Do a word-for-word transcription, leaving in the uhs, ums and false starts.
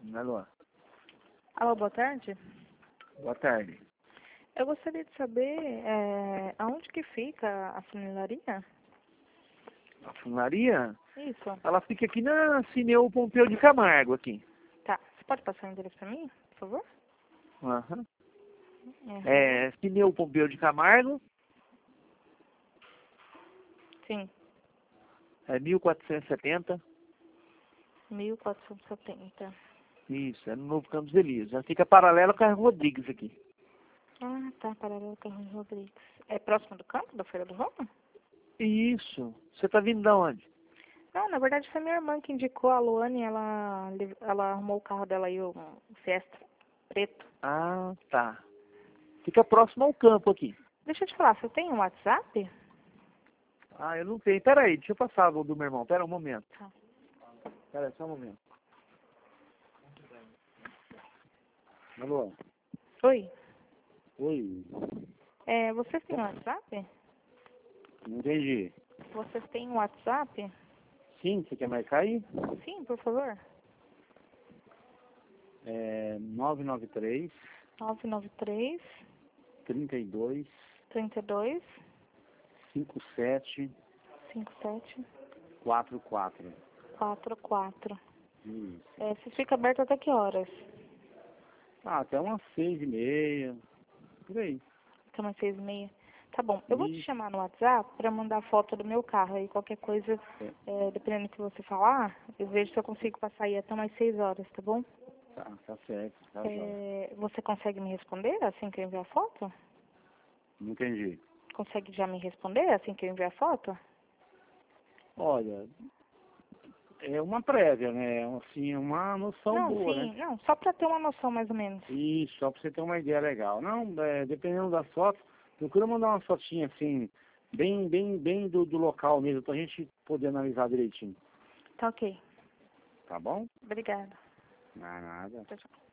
Alô, Alô, boa tarde. boa tarde. Eu gostaria de saber é, aonde que fica a funilaria? A funilaria, Isso. ela fica aqui na Cineu Pompeu de Camargo, aqui. Tá. Você pode passar o endereço para mim, por favor? Aham. Uhum. É, Cineu Pompeu de Camargo, Sim. é mil quatrocentos e setenta. mil quatrocentos e setenta. Isso, é no Novo Campos Elíseos. Ela fica paralela com a Rodrigues aqui. Ah, tá. Paralelo Carlos Rodrigues. É próximo do campo, da Feira do Ramo? Isso. Você tá vindo de onde? Não, na verdade foi minha irmã que indicou a Luane, ela, ela arrumou o carro dela aí, o Fiesta preto. Ah, tá. Fica próximo ao campo aqui. Deixa eu te falar, você tem um WhatsApp? Ah, eu não tenho. Pera aí, deixa eu passar o do meu irmão. Pera um momento. Tá. Pera aí, só um momento. Alô? Oi. Oi. É, vocês têm um WhatsApp? Não entendi. Vocês têm um WhatsApp? Sim, você quer marcar aí? Sim, por favor. É nove nove três, nove nove três, trinta e dois, trinta e dois, cinquenta e sete, cinquenta e sete, quarenta e quatro. quarenta e quatro. Isso. É, você fica aberto até que horas? Ah, até umas seis e meia, por aí. Até umas seis e meia. Tá bom. Eu vou te Isso. chamar no WhatsApp para mandar foto do meu carro. Aí qualquer coisa, É, é, dependendo do que você falar, eu vejo se eu consigo passar aí até umas seis horas, tá bom? tá, tá certo, tá jóia. É, você consegue me responder assim que eu enviar a foto? Não entendi. Consegue já me responder assim que eu enviar a foto? Olha, é uma prévia, né? Assim, uma noção Não, boa, né? sim. Não, só para ter uma noção mais ou menos. Isso, só pra você ter uma ideia legal. Não, é, dependendo das fotos, procura mandar uma fotinha assim, bem, bem, bem do, do local mesmo, pra gente poder analisar direitinho. Tá ok. Tá bom? Obrigada. Não, nada. Tchau, tchau.